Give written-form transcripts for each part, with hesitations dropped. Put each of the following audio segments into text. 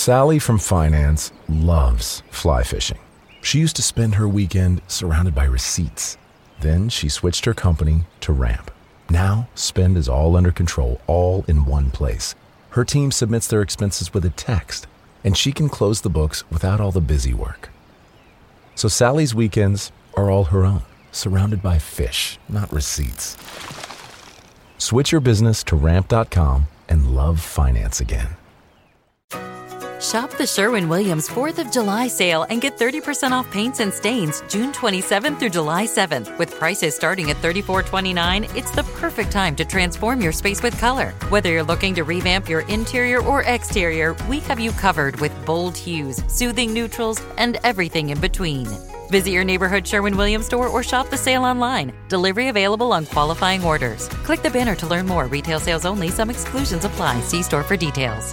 Sally from finance loves fly fishing. She used to spend her weekend surrounded by receipts. Then she switched her company to Ramp. Now, spend is all under control, all in one place. Her team submits their expenses with a text, and she can close the books without all the busy work. So Sally's weekends are all her own, surrounded by fish, not receipts. Switch your business to Ramp.com and love finance again. Shop the Sherwin-Williams 4th of July sale and get 30% off paints and stains June 27th through July 7th. With prices starting at $34.29, it's the perfect time to transform your space with color. Whether you're looking to revamp your interior or exterior, we have you covered with bold hues, soothing neutrals, and everything in between. Visit your neighborhood Sherwin-Williams store or shop the sale online. Delivery available on qualifying orders. Click the banner to learn more. Retail sales only. Some exclusions apply. See store for details.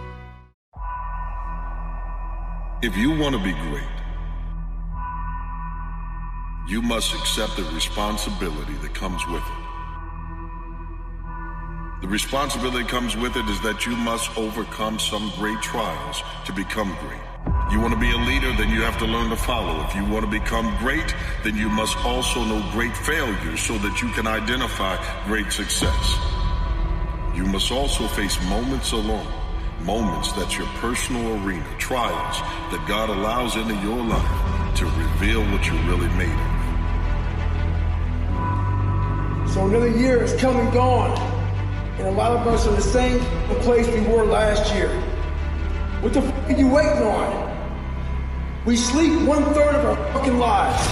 If you want to be great, you must accept the responsibility that comes with it. The responsibility that comes with it is that you must overcome some great trials to become great. You want to be a leader, then you have to learn to follow. If you want to become great, then you must also know great failures so that you can identify great success. You must also face moments alone. Moments that's your personal arena, trials that God allows into your life to reveal what you're really made of. So another year has come and gone, and a lot of us are in the same place we were last year. What the f*** are you waiting on? We sleep 1/3 of our fucking lives.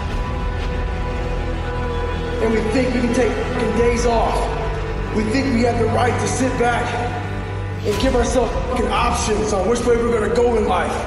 And we think we can take fucking days off. We think we have the right to sit back and give ourselves fucking options on which way we're gonna go in life.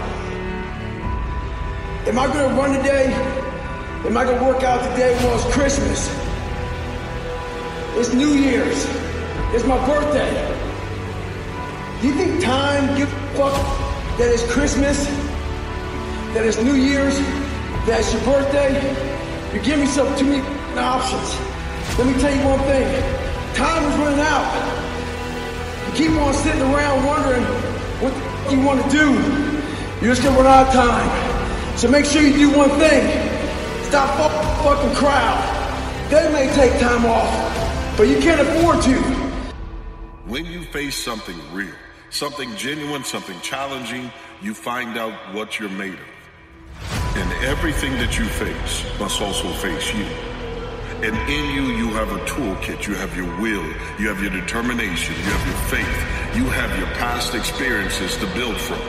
Am I gonna run today? Am I gonna work out today? Well, it's Christmas. It's New Year's. It's my birthday. Do you think time gives a fuck that it's Christmas? That it's New Year's? That it's your birthday? You're giving yourself too many options. Let me tell you one thing. Time is running out. You keep on sitting around wondering what the f*** you want to do. You're just gonna run out of time. So make sure you do one thing. Stop fucking crowd. They may take time off, but you can't afford to. When you face something real, something genuine, something challenging, you find out what you're made of. And everything that you face must also face you. And in you, you have a toolkit. You have your will. You have your determination. You have your faith. You have your past experiences to build from.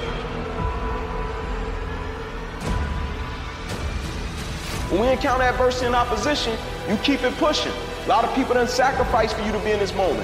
When we encounter adversity and opposition, you keep it pushing. A lot of people done sacrifice for you to be in this moment.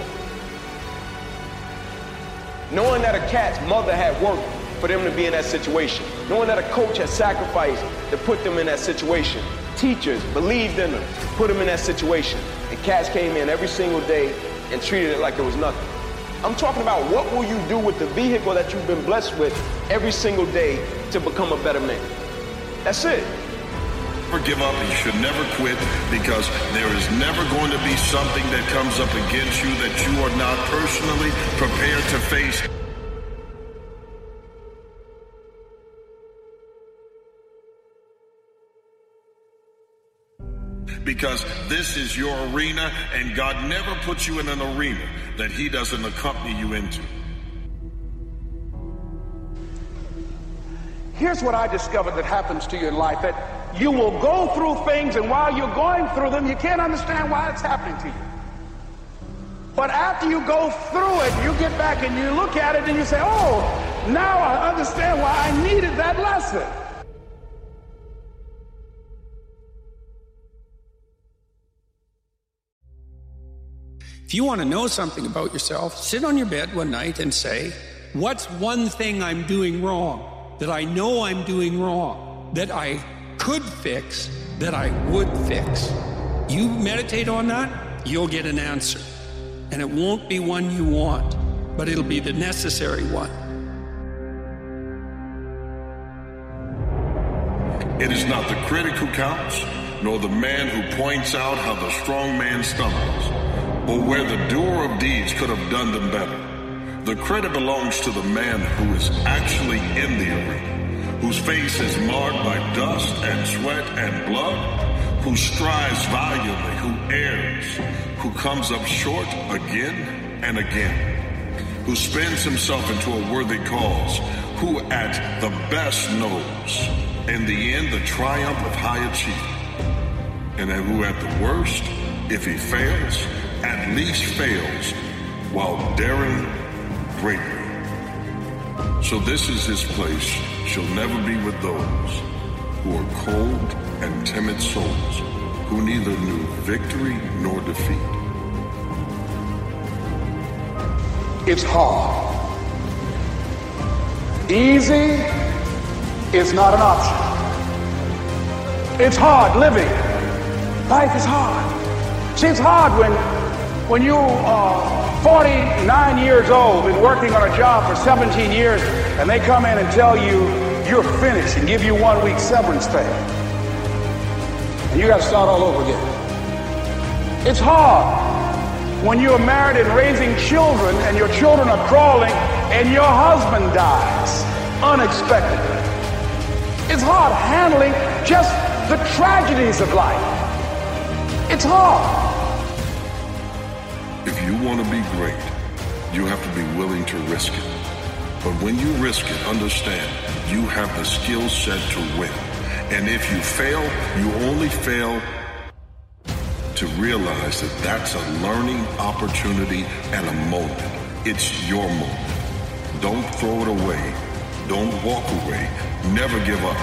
Knowing that a cat's mother had worked for them to be in that situation. Knowing that a coach had sacrificed to put them in that situation. Teachers believed in them, put them in that situation. And cats came in every single day and treated it like it was nothing. I'm talking about what will you do with the vehicle that you've been blessed with every single day to become a better man. That's it. Never give up. You should never quit, because there is never going to be something that comes up against you that you are not personally prepared to face. Because this is your arena, and God never puts you in an arena that He doesn't accompany you into. Here's what I discovered that happens to you in life, that you will go through things, and while you're going through them, you can't understand why it's happening to you. But after you go through it, you get back and you look at it and you say, oh, now I understand why I needed that lesson. If you want to know something about yourself, sit on your bed one night and say, what's one thing I'm doing wrong, that I know I'm doing wrong, that I could fix, that I would fix? You meditate on that, you'll get an answer. And it won't be one you want, but it'll be the necessary one. It is not the critic who counts, nor the man who points out how the strong man stumbles, or where the doer of deeds could have done them better. The credit belongs to the man who is actually in the arena, whose face is marred by dust and sweat and blood, who strives valiantly, who errs, who comes up short again and again, who spends himself into a worthy cause, who at the best knows, in the end, the triumph of high achievement, and who at the worst, if he fails, at least fails while daring greatly. So this is his place. She'll never be with those who are cold and timid souls, who neither knew victory nor defeat. It's hard. Easy is not an option. It's hard living. Life is hard. See, it's hard when you are 49 years old and working on a job for 17 years and they come in and tell you you're finished and give you 1 week severance pay. And you got to start all over again. It's hard when you're married and raising children and your children are crawling and your husband dies unexpectedly. It's hard handling just the tragedies of life. It's hard. If you want to be great, you have to be willing to risk it. But when you risk it, understand you have the skill set to win. And if you fail, you only fail to realize that that's a learning opportunity and a moment. It's your moment. Don't throw it away. Don't walk away. Never give up.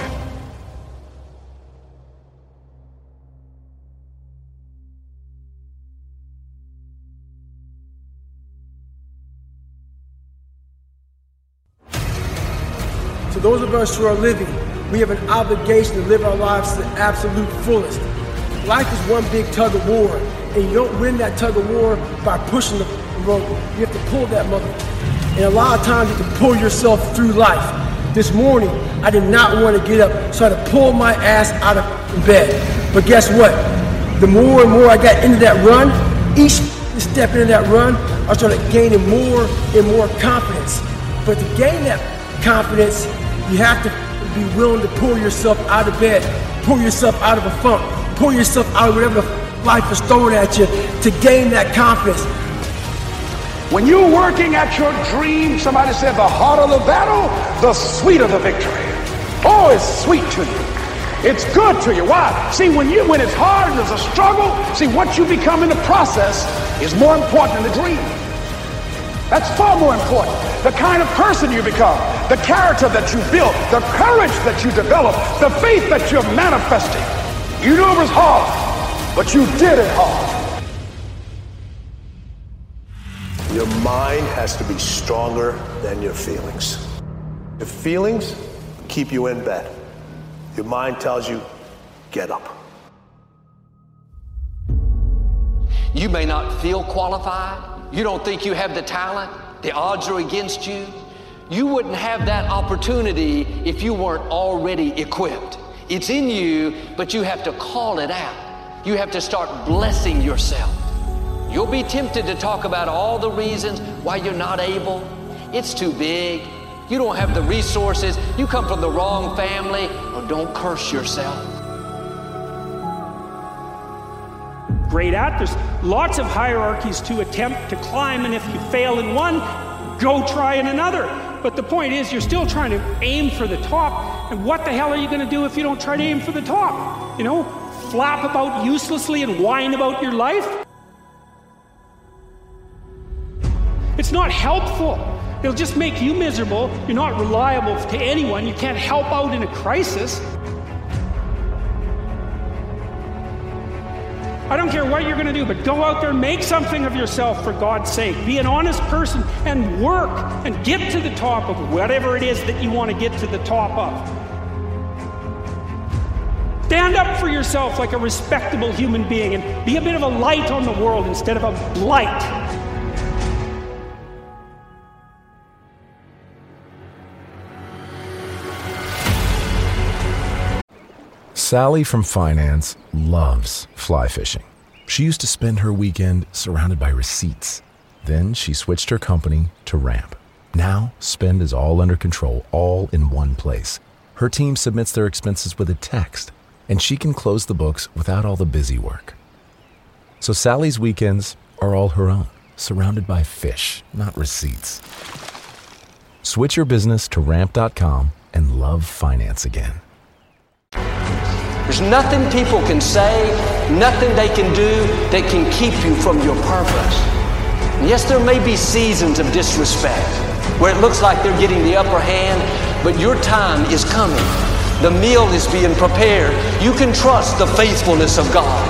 To those of us who are living, we have an obligation to live our lives to the absolute fullest. Life is one big tug of war, and you don't win that tug of war by pushing the rope. You have to pull that mother. And a lot of times you have to pull yourself through life. This morning, I did not want to get up, so I had to pull my ass out of bed. But guess what? The more and more I got into that run, each step into that run, I started gaining more and more confidence. But to gain that confidence, you have to be willing to pull yourself out of bed, pull yourself out of a funk, pull yourself out of whatever life is throwing at you to gain that confidence. When you're working at your dream, somebody said the harder the battle, the sweeter the victory. Oh, it's sweet to you. It's good to you. Why? See, when it's hard and there's a struggle, see, what you become in the process is more important than the dream. That's far more important. The kind of person you become, the character that you build, the courage that you develop, the faith that you're manifesting. You knew it was hard, but you did it hard. Your mind has to be stronger than your feelings. Your feelings keep you in bed. Your mind tells you, get up. You may not feel qualified. You don't think you have the talent. The odds are against you. You wouldn't have that opportunity if you weren't already equipped. It's in you, but you have to call it out. You have to start blessing yourself. You'll be tempted to talk about all the reasons why you're not able. It's too big. You don't have the resources. You come from the wrong family. Or don't curse yourself. Great at. There's lots of hierarchies to attempt to climb, and if you fail in one, go try in another. But the point is, you're still trying to aim for the top, and what the hell are you going to do if you don't try to aim for the top? You know, flap about uselessly and whine about your life? It's not helpful. It'll just make you miserable. You're not reliable to anyone. You can't help out in a crisis. I don't care what you're going to do, but go out there and make something of yourself for God's sake. Be an honest person and work and get to the top of whatever it is that you want to get to the top of. Stand up for yourself like a respectable human being and be a bit of a light on the world instead of a blight. Sally from finance loves fly fishing. She used to spend her weekend surrounded by receipts. Then she switched her company to Ramp. Now, spend is all under control, all in one place. Her team submits their expenses with a text, and she can close the books without all the busy work. So Sally's weekends are all her own, surrounded by fish, not receipts. Switch your business to Ramp.com and love finance again. There's nothing people can say, nothing they can do that can keep you from your purpose. And yes, there may be seasons of disrespect where it looks like they're getting the upper hand, but your time is coming. The meal is being prepared. You can trust the faithfulness of God.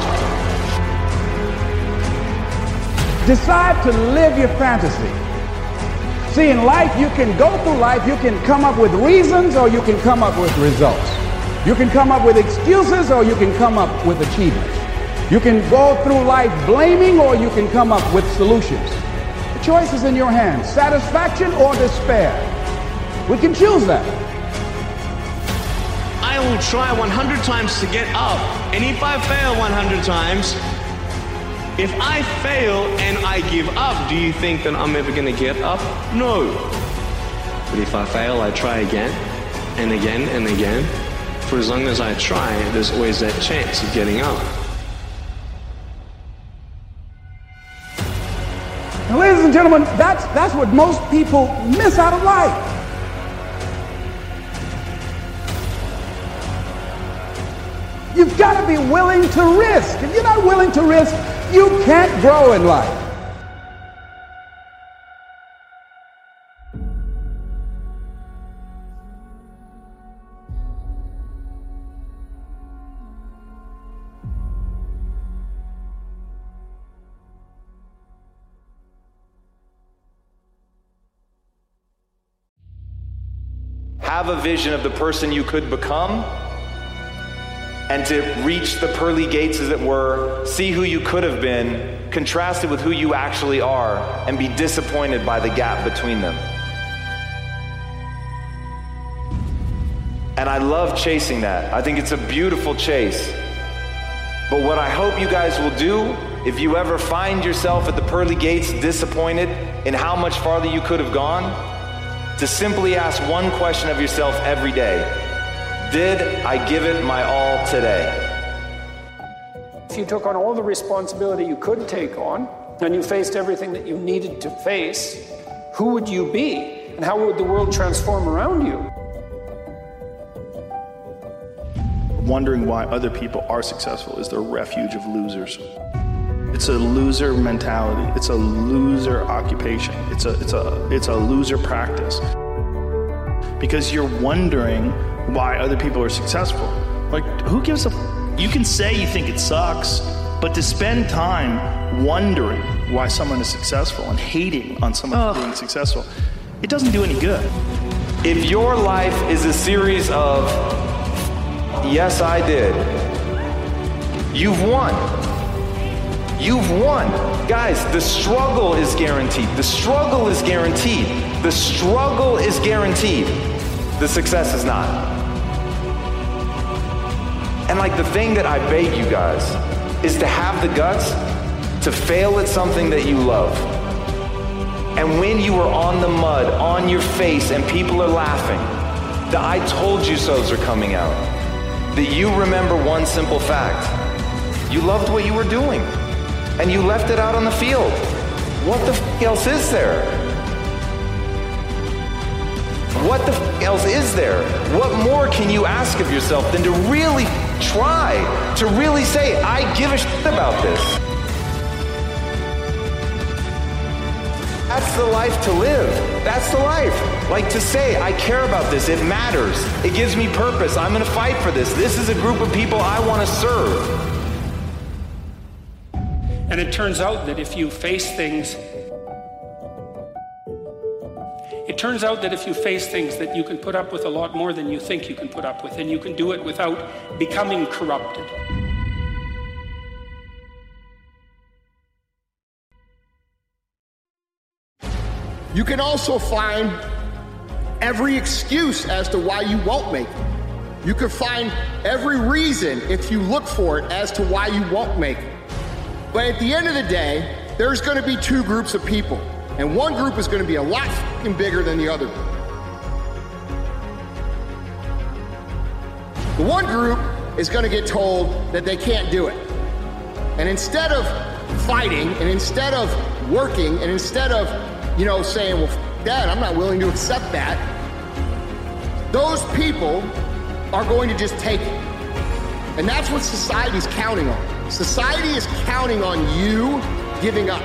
Decide to live your fantasy. See, in life, you can go through life, you can come up with reasons or you can come up with results. You can come up with excuses or you can come up with achievements. You can go through life blaming or you can come up with solutions. The choice is in your hands, satisfaction or despair. We can choose that. I will try 100 times to get up, and if I fail 100 times, if I fail and I give up, do you think that I'm ever going to get up? No. But if I fail, I try again and again and again. For as long as I try, there's always that chance of getting up. And ladies and gentlemen, that's what most people miss out of life. You've got to be willing to risk. If you're not willing to risk, you can't grow in life. Have a vision of the person you could become, and to reach the pearly gates, as it were, see who you could have been, contrast it with who you actually are, and be disappointed by the gap between them. And I love chasing that. I think it's a beautiful chase. But what I hope you guys will do, if you ever find yourself at the pearly gates disappointed in how much farther you could have gone, to simply ask one question of yourself every day. Did I give it my all today? If you took on all the responsibility you could take on, and you faced everything that you needed to face, who would you be? And how would the world transform around you? Wondering why other people are successful is the refuge of losers. It's a loser mentality. It's a loser occupation. It's a loser practice. Because you're wondering why other people are successful. Like, who gives a... You can say you think it sucks, but to spend time wondering why someone is successful and hating on someone being successful, it doesn't do any good. If your life is a series of, yes, I did, you've won. You've won. Guys, the struggle is guaranteed. The struggle is guaranteed. The struggle is guaranteed. The success is not. And like, the thing that I beg you guys is to have the guts to fail at something that you love. And when you are on the mud, on your face, and people are laughing, the I told you so's are coming out. That you remember one simple fact. You loved what you were doing. And you left it out on the field. What the f*** else is there? What the f*** else is there? What more can you ask of yourself than to really try, to really say, I give a shit about this? That's the life to live. That's the life. Like, to say, I care about this, it matters. It gives me purpose. I'm gonna fight for this. This is a group of people I wanna serve. And it turns out that if you face things, that you can put up with a lot more than you think you can put up with, and you can do it without becoming corrupted. You can also find every excuse as to why you won't make it. You can find every reason, if you look for it, as to why you won't make it. But at the end of the day, there's going to be two groups of people, and one group is going to be a lot fucking bigger than the other group. The one group is going to get told that they can't do it. And instead of fighting, and instead of working, and instead of, saying, well, f that, I'm not willing to accept that, those people are going to just take it. And that's what society's counting on. Society is counting on you giving up.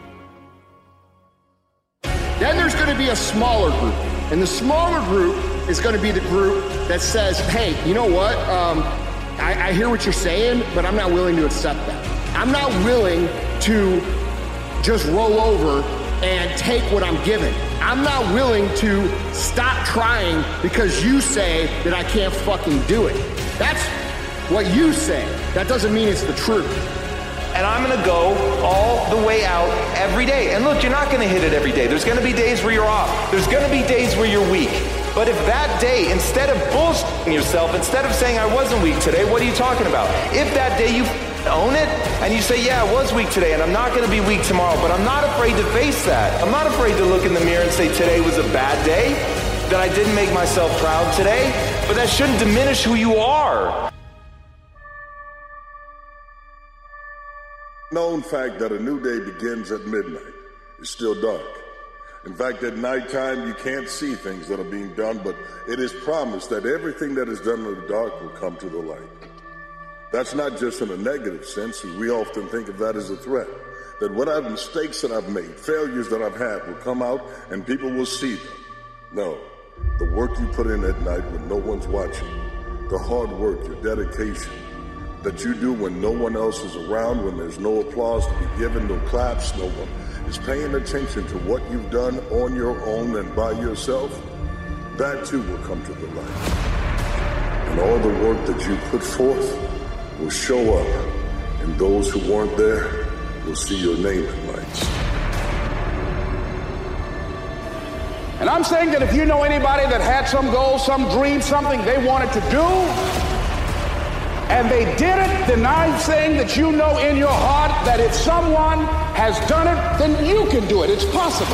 Then there's going to be a smaller group. And the smaller group is going to be the group that says, hey, you know what? I hear what you're saying, but I'm not willing to accept that. I'm not willing to just roll over and take what I'm given. I'm not willing to stop trying because you say that I can't fucking do it. That's what you say. That doesn't mean it's the truth. And I'm gonna go all the way out every day. And look, you're not gonna hit it every day. There's gonna be days where you're off. There's gonna be days where you're weak. But if that day, instead of bullshitting yourself, instead of saying I wasn't weak today, what are you talking about? If that day you own it and you say, yeah, I was weak today and I'm not gonna be weak tomorrow, but I'm not afraid to face that. I'm not afraid to look in the mirror and say today was a bad day, that I didn't make myself proud today, but that shouldn't diminish who you are. Known fact that a new day begins at midnight. It's still dark. In fact, at nighttime, you can't see things that are being done, but it is promised that everything that is done in the dark will come to the light. That's not just in a negative sense, and we often think of that as a threat. That whatever mistakes that I've made, failures that I've had will come out and people will see them. No, the work you put in at night when no one's watching, the hard work, your dedication, that you do when no one else is around, when there's no applause to be given, no claps, no one is paying attention to what you've done on your own and by yourself, that too will come to the light. And all the work that you put forth will show up, and those who weren't there will see your name in lights. And I'm saying that if you know anybody that had some goal, some dream, something they wanted to do, and they did it, then I'm saying that you know in your heart that if someone has done it, then you can do it. It's possible.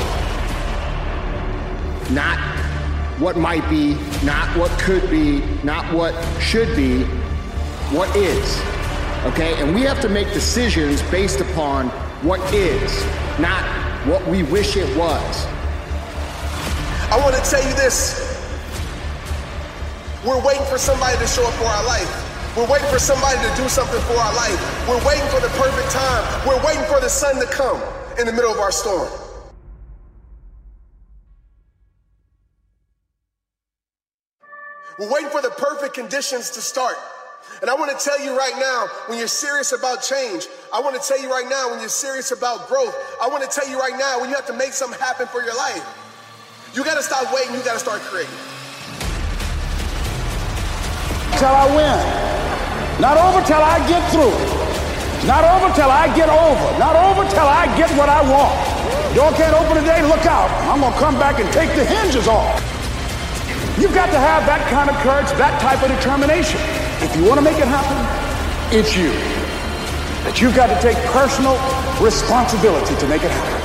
Not what might be, not what could be, not what should be, what is. Okay? And we have to make decisions based upon what is, not what we wish it was. I want to tell you this. We're waiting for somebody to show up for our life. We're waiting for somebody to do something for our life. We're waiting for the perfect time. We're waiting for the sun to come in the middle of our storm. We're waiting for the perfect conditions to start. And I want to tell you right now, when you're serious about change, I want to tell you right now, when you're serious about growth, I want to tell you right now, when you have to make something happen for your life, you got to stop waiting, you got to start creating. Till I win. Not over till I get through. Not over till I get over. Not over till I get what I want. Door can't open today, look out. I'm going to come back and take the hinges off. You've got to have that kind of courage, that type of determination. If you want to make it happen, it's you. That you've got to take personal responsibility to make it happen.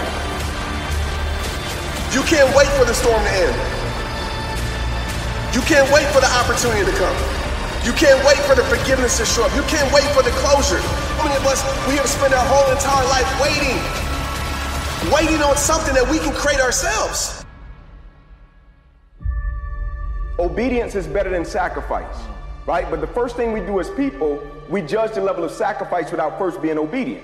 You can't wait for the storm to end. You can't wait for the opportunity to come. You can't wait for the forgiveness to show up. You can't wait for the closure. How many of us, we have spent our whole entire life waiting on something that we can create ourselves. Obedience is better than sacrifice, right? But the first thing we do as people, we judge the level of sacrifice without first being obedient.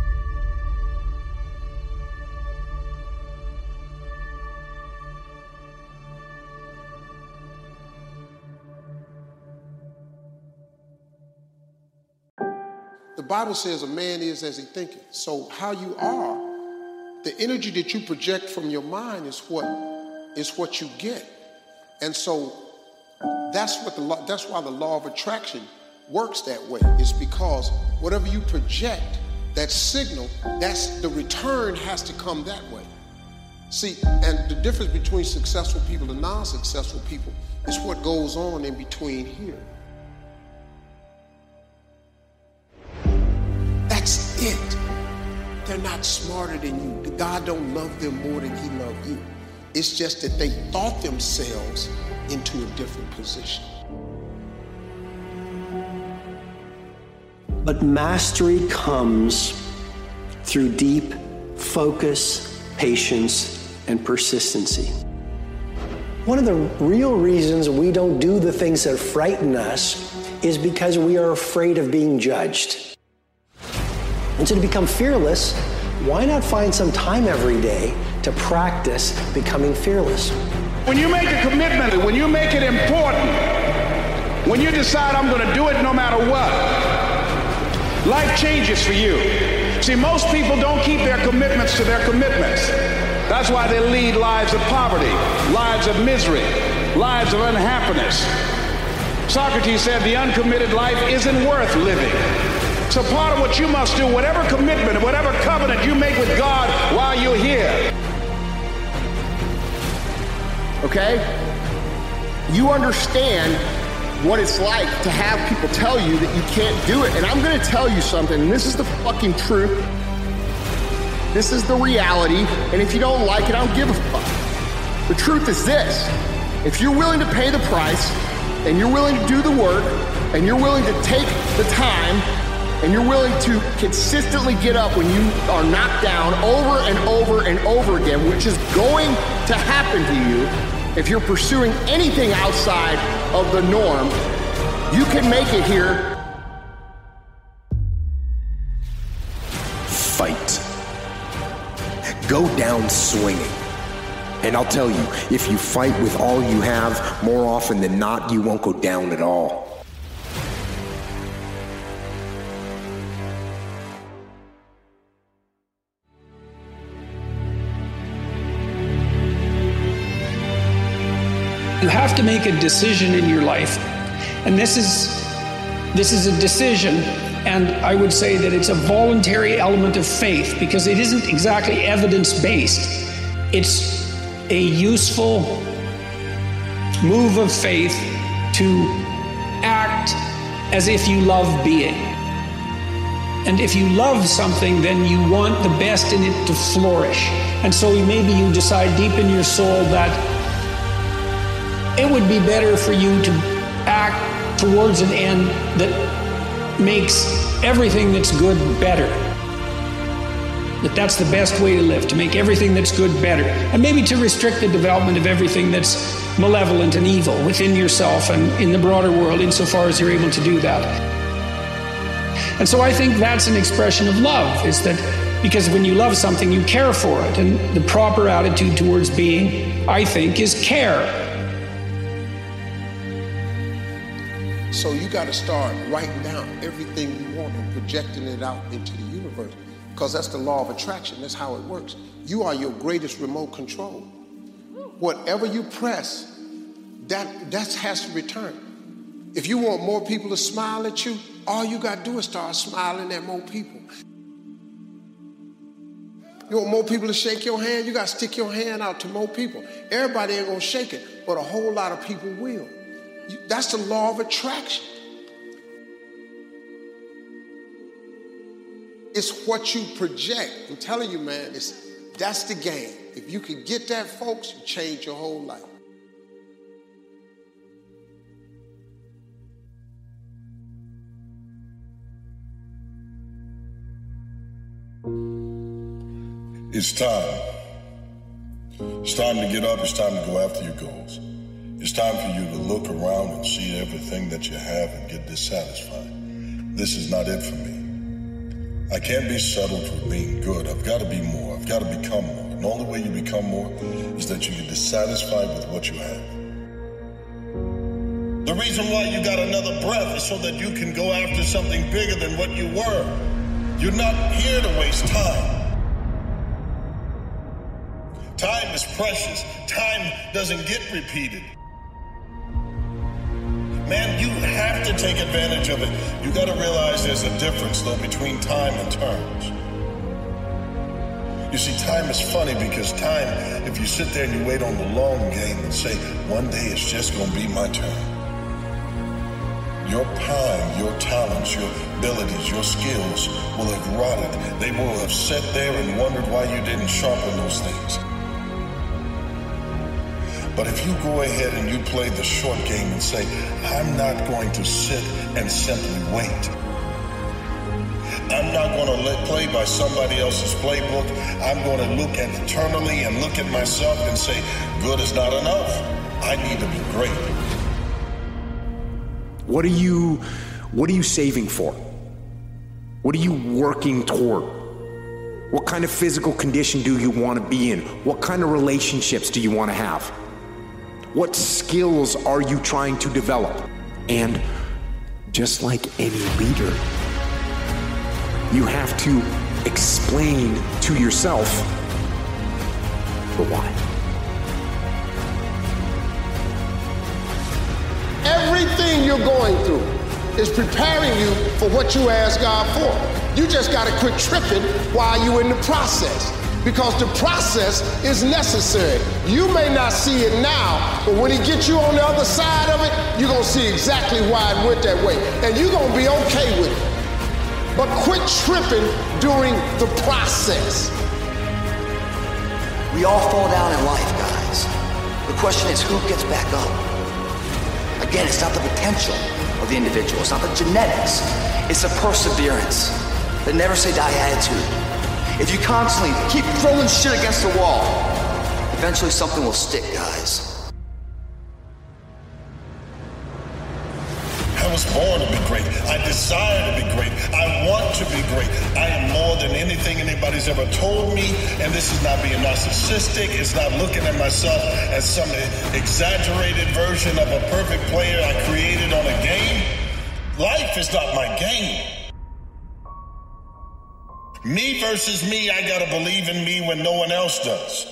The Bible says a man is as he thinketh. So how you are, the energy that you project from your mind is what you get. And so that's why the law of attraction works that way. It's because whatever you project, that signal, that's the return has to come that way. See, and the difference between successful people and non-successful people is what goes on in between here. That's it. they're not smarter than you. God don't love them more than he loved you. It's just that they thought themselves into a different position. But mastery comes through deep focus, patience, and persistency. One of the real reasons we don't do the things that frighten us is because we are afraid of being judged. And so to become fearless, why not find some time every day to practice becoming fearless? When you make a commitment, when you make it important, when you decide I'm going to do it no matter what, life changes for you. See, most people don't keep their commitments to their commitments. That's why they lead lives of poverty, lives of misery, lives of unhappiness. Socrates said the uncommitted life isn't worth living. So part of what you must do, whatever commitment, whatever covenant you make with God while you're here. Okay? You understand what it's like to have people tell you that you can't do it. And I'm going to tell you something, and this is the fucking truth. This is the reality, and if you don't like it, I don't give a fuck. The truth is this. If you're willing to pay the price, and you're willing to do the work, and you're willing to take the time, and you're willing to consistently get up when you are knocked down over and over and over again, which is going to happen to you if you're pursuing anything outside of the norm, you can make it here. Fight. Go down swinging. And I'll tell you, if you fight with all you have, more often than not, you won't go down at all. You have to make a decision in your life, and this is a decision, and I would say that it's a voluntary element of faith because it isn't exactly evidence-based. It's a useful move of faith to act as if you love being. And if you love something, then you want the best in it to flourish. And so maybe you decide deep in your soul that it would be better for you to act towards an end that makes everything that's good better. That's the best way to live, to make everything that's good better. And maybe to restrict the development of everything that's malevolent and evil within yourself and in the broader world, insofar as you're able to do that. And so I think that's an expression of love, is that because when you love something, you care for it. And the proper attitude towards being, I think, is care. So you got to start writing down everything you want and projecting it out into the universe, because that's the law of attraction. That's how it works. You are your greatest remote control. Whatever you press, that has to return. If you want more people to smile at you, all you got to do is start smiling at more people. You want more people to shake your hand, you got to stick your hand out to more people. Everybody ain't going to shake it, but a whole lot of people will. That's the law of attraction. It's what you project. I'm telling you, man, that's the game. If you can get that, folks, you change your whole life. It's time. It's time to get up. It's time to go after your goals. It's time for you to look around and see everything that you have and get dissatisfied. This is not it for me. I can't be settled for being good. I've got to be more. I've got to become more. And the only way you become more is that you get dissatisfied with what you have. The reason why you got another breath is so that you can go after something bigger than what you were. You're not here to waste time. Time is precious. Time doesn't get repeated. Man, you have to take advantage of it. You got to realize there's a difference, though, between time and terms. You see, time is funny because time, if you sit there and you wait on the long game and say, one day it's just going to be my turn, your time, your talents, your abilities, your skills will have rotted. They will have sat there and wondered why you didn't sharpen those things. But if you go ahead and you play the short game and say, I'm not going to sit and simply wait. I'm not going to play by somebody else's playbook. I'm going to look internally and look at myself and say, good is not enough. I need to be great. What are you saving for? What are you working toward? What kind of physical condition do you want to be in? What kind of relationships do you want to have? What skills are you trying to develop? And just like any leader, you have to explain to yourself the why. Everything you're going through is preparing you for what you ask God for. You just got to quit tripping while you're in the process, because the process is necessary. You may not see it now, but when he gets you on the other side of it, you're going to see exactly why it went that way, and you're going to be okay with it. But quit tripping during the process. We all fall down in life, guys. The question is, who gets back up? Again, it's not the potential of the individual. It's not the genetics. It's the perseverance, the never say die attitude. If you constantly keep throwing shit against the wall, eventually something will stick, guys. I was born to be great. I desire to be great. I want to be great. I am more than anything anybody's ever told me. And this is not being narcissistic. It's not looking at myself as some exaggerated version of a perfect player I created on a game. Life is not my game. Me versus me, I gotta believe in me when no one else does.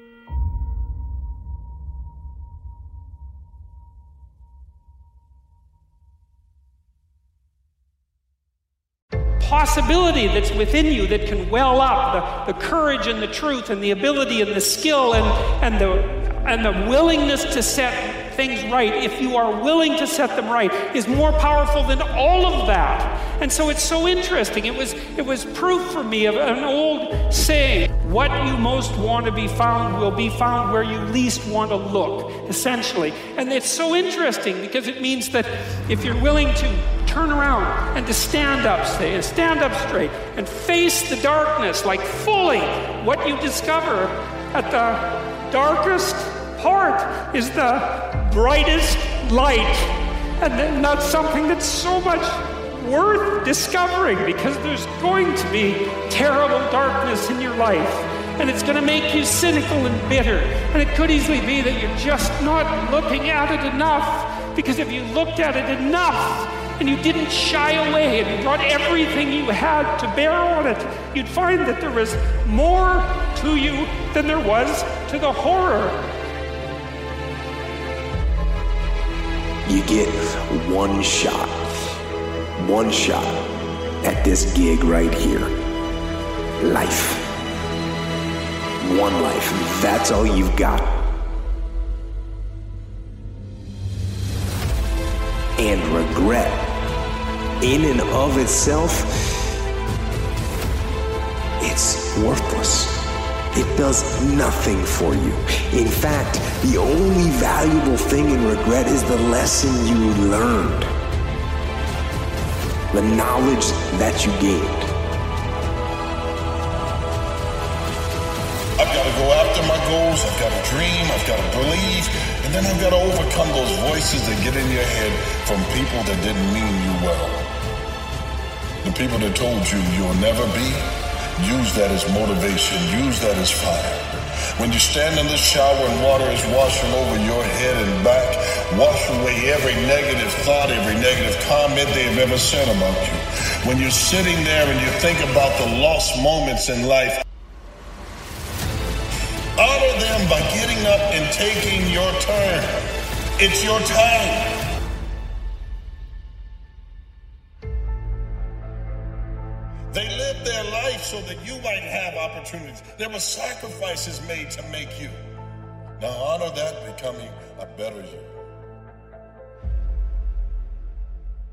Possibility that's within you that can well up, the courage and the truth and the ability and the skill and the willingness to set things right, if you are willing to set them right, is more powerful than all of that. And so it's so interesting. It was proof for me of an old saying, what you most want to be found will be found where you least want to look, essentially. And it's so interesting because it means that if you're willing to turn around and to stand up straight and face the darkness like fully, what you discover at the darkest part is the brightest light. And that's something that's so much worth discovering, because there's going to be terrible darkness in your life, and it's going to make you cynical and bitter, and it could easily be that you're just not looking at it enough, because if you looked at it enough and you didn't shy away and you brought everything you had to bear on it, you'd find that there was more to you than there was to the horror. You get one shot at this gig right here. Life. One life. That's all you've got. And regret, in and of itself, it's worthless. It does nothing for you. In fact, the only valuable thing in regret is the lesson you learned. The knowledge that you gained. I've got to go after my goals, I've got to dream, I've got to believe, and then I've got to overcome those voices that get in your head from people that didn't mean you well. The people that told you you'll never be, use that as motivation, use that as fire. When you stand in the shower and water is washing over your head and back, wash away every negative thought, every negative comment they have ever said about you. When you're sitting there and you think about the lost moments in life, honor them by getting up and taking your turn. It's your time. They lived their life so that you might have opportunities. There were sacrifices made to make you. Now honor that, becoming a better you.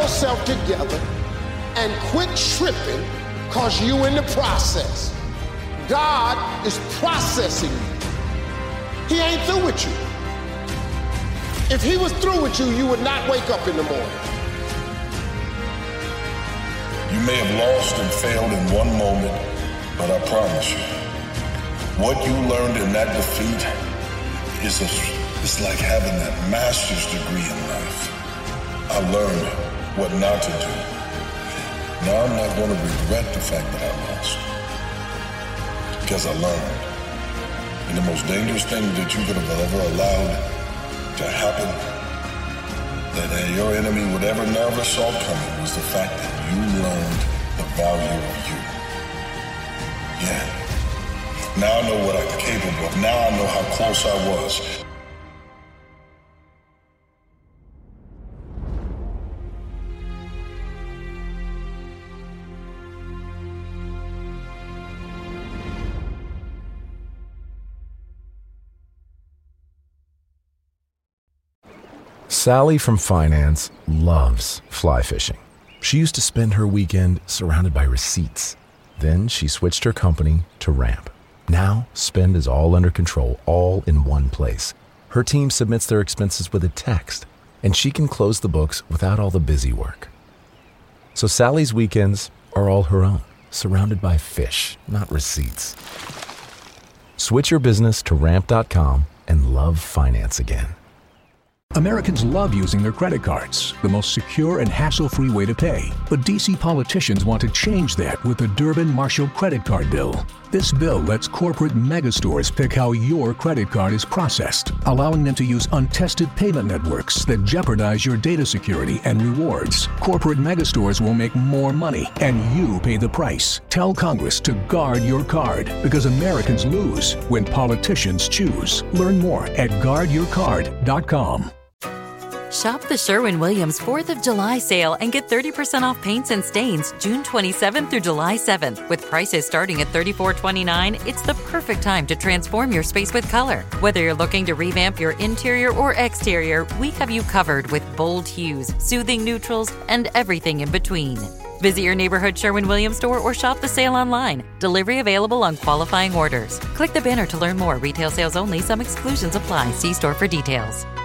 yourself together and quit tripping because you in the process. God is processing you. He ain't through with you. If he was through with you, you would not wake up in the morning. You may have lost and failed in one moment, but I promise you, what you learned in that defeat is like having that master's degree in life. I learned what not to do. Now I'm not going to regret the fact that I lost, because I learned. And the most dangerous thing that you could have ever allowed to happen, that your enemy would ever never saw coming, was the fact that you learned the value of you. Yeah. Now I know what I'm capable of. Now I know how close I was. Sally from finance loves fly fishing. She used to spend her weekend surrounded by receipts. Then she switched her company to Ramp. Now, spend is all under control, all in one place. Her team submits their expenses with a text, and she can close the books without all the busy work. So Sally's weekends are all her own, surrounded by fish, not receipts. Switch your business to Ramp.com and love finance again. Americans love using their credit cards, the most secure and hassle-free way to pay. But D.C. politicians want to change that with the Durbin-Marshall credit card bill. This bill lets corporate megastores pick how your credit card is processed, allowing them to use untested payment networks that jeopardize your data security and rewards. Corporate megastores will make more money, and you pay the price. Tell Congress to guard your card, because Americans lose when politicians choose. Learn more at guardyourcard.com. Shop the Sherwin-Williams 4th of July sale and get 30% off paints and stains June 27th through July 7th. With prices starting at $34.29, it's the perfect time to transform your space with color. Whether you're looking to revamp your interior or exterior, we have you covered with bold hues, soothing neutrals, and everything in between. Visit your neighborhood Sherwin-Williams store or shop the sale online. Delivery available on qualifying orders. Click the banner to learn more. Retail sales only. Some exclusions apply. See store for details.